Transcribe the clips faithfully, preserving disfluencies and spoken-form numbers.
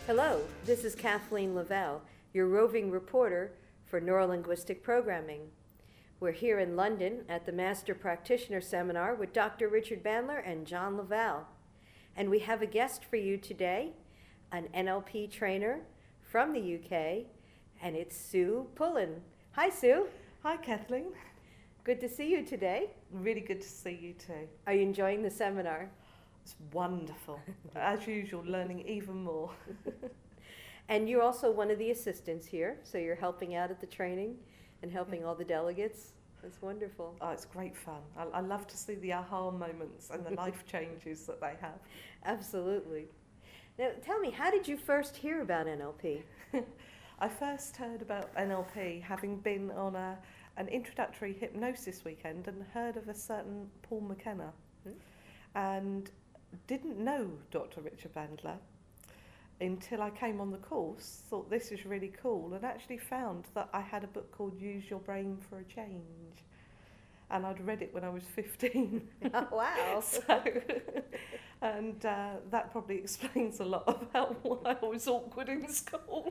Hello, this is Kathleen Lavelle, your roving reporter for Neurolinguistic Programming. We're here in London at the Master Practitioner Seminar with Doctor Richard Bandler and John Lavelle. And we have a guest for you today, an N L P trainer from the U K, and it's Sue Pullen. Hi, Sue. Hi, Kathleen. Good to see you today. Really good to see you too. Are you enjoying the seminar? It's wonderful. As usual, learning even more. And you're also one of the assistants here, so you're helping out at the training and helping all the delegates. That's wonderful. Oh, it's great fun. I, I love to see the aha moments and the life changes that they have. Absolutely. Now, tell me, how did you first hear about N L P? I first heard about N L P having been on a, an introductory hypnosis weekend and heard of a certain Paul McKenna. Hmm? And didn't know Doctor Richard Bandler until I came on the course, thought this is really cool, and actually found that I had a book called Use Your Brain for a Change. And I'd read it when I was fifteen. Oh, wow. so, and uh, that probably explains a lot about why I was awkward in school.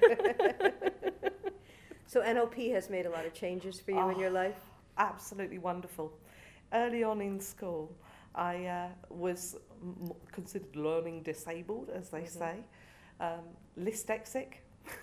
So N L P has made a lot of changes for you Oh, in your life? Absolutely wonderful. Early on in school, I uh, was m- considered learning disabled, as they Mm-hmm. say, um, dyslexic,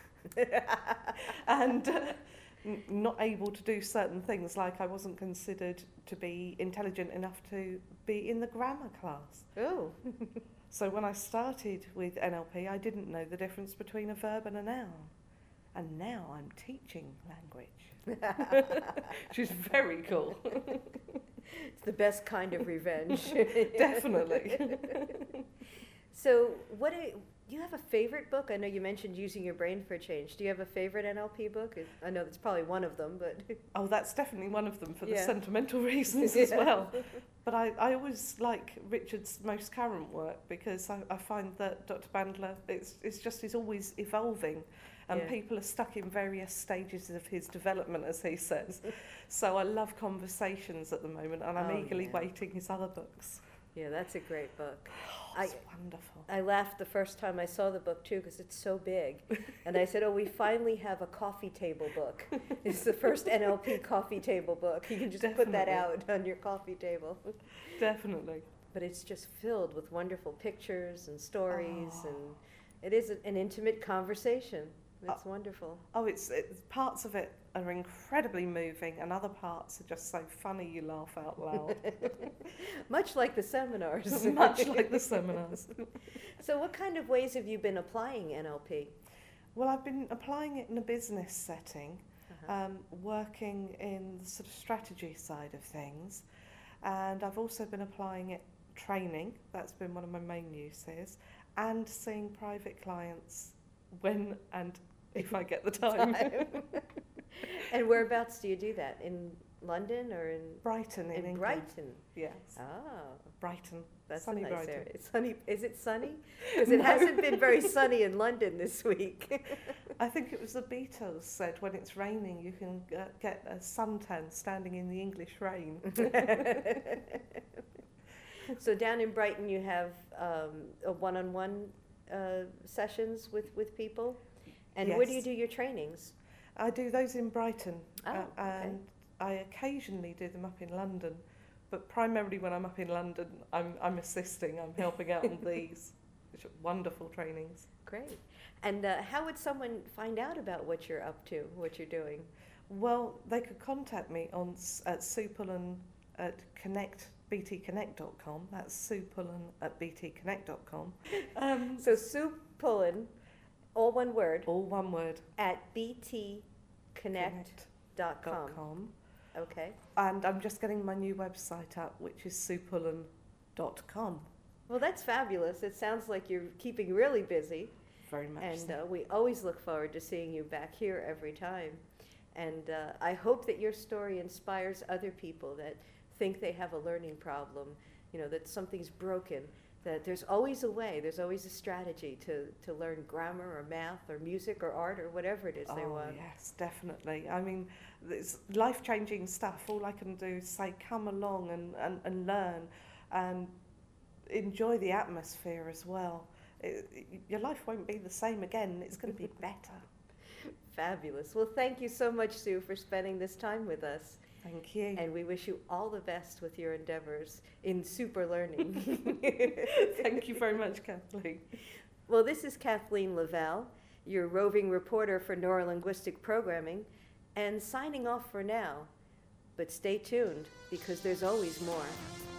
and uh, n- not able to do certain things, like I wasn't considered to be intelligent enough to be in the grammar class. Oh. So when I started with N L P, I didn't know the difference between a verb and a noun. And now I'm teaching language, which is very cool. It's the best kind of revenge. Definitely. So what do you, do you have a favorite book? I know you mentioned Using Your Brain for a Change. Do you have a favorite N L P book? I know that's probably one of them, but... Oh, that's definitely one of them for the Yeah. sentimental reasons as well. But I, I always like Richard's most current work because I, I find that Doctor Bandler, it's, it's just is always evolving. And Yeah. people are stuck in various stages of his development, as he says. So I love conversations at the moment, and I'm Oh, eagerly yeah. waiting his other books. Yeah, that's a great book. Oh, it's wonderful. I laughed the first time I saw the book, too, because it's so big. And I said, oh, we finally have a coffee table book. It's the first N L P coffee table book. You can just put that Definitely. out on your coffee table. Definitely. But it's just filled with wonderful pictures and stories, Oh. and it is an intimate conversation. It's wonderful. Oh, it's, it's parts of it are incredibly moving, and other parts are just so funny you laugh out loud. Much like the seminars. Much like the seminars. So what kind of ways have you been applying N L P? Well, I've been applying it in a business setting, Uh-huh. um, working in the sort of strategy side of things, and I've also been applying it training. That's been one of my main uses, and seeing private clients when and if I get the time. And whereabouts do you do that? In London or in, Brighton in, in England. Brighton? Yes, Oh, Brighton. that's Sunny a nice Brighton. area. It's sunny. Is it sunny? Because it No. hasn't been very sunny in London this week. I think it was the Beatles said when it's raining you can uh, get a suntan standing in the English rain. So down in Brighton, you have um, a one-on-one uh, sessions with, with people, and where do you Yes. do your trainings? I do those in Brighton, Oh, uh, okay. and I occasionally do them up in London, but primarily when I'm up in London, I'm, I'm assisting, I'm helping out on these, which are wonderful trainings. Great. And uh, how would someone find out about what you're up to, what you're doing? Well, they could contact me on s- at Sue Pullen at connect b t connect dot com. That's Sue Pullen at b t connect dot com. Um, So Sue Pullen, all one word, all one word. at b t connect dot com. Dot com. Okay. And I'm just getting my new website up, which is sue pullen dot com. Well, that's fabulous. It sounds like you're keeping really busy. Very much And so. uh, we always look forward to seeing you back here every time. And uh, I hope that your story inspires other people that think they have a learning problem, you know, that something's broken, that there's always a way, there's always a strategy to, to learn grammar or math or music or art or whatever it is they Oh, want. yes, definitely. I mean, it's life-changing stuff. All I can do is say, come along and, and, and learn and enjoy the atmosphere as well. it, it, your life won't be the same again. It's going to be better. Fabulous. Well, thank you so much, Sue, for spending this time with us. Thank you. And we wish you all the best with your endeavors in super learning. Thank you very much, Kathleen. Well, this is Kathleen Lavelle, your roving reporter for Neurolinguistic Programming, and signing off for now. But stay tuned, because there's always more.